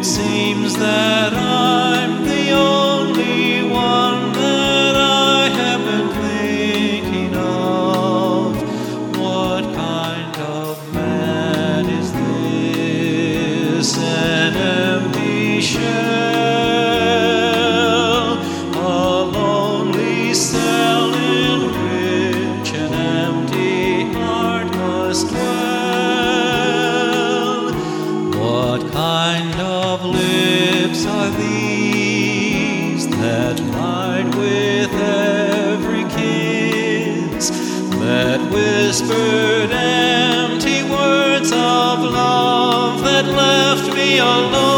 It seems that I'm the only one that I have been thinking of. What kind of man is this? An empty shell, a lonely cell in which an empty heart must dwell. What kind of lips are these that lied with every kiss, that whispered empty words of love, that left me alone?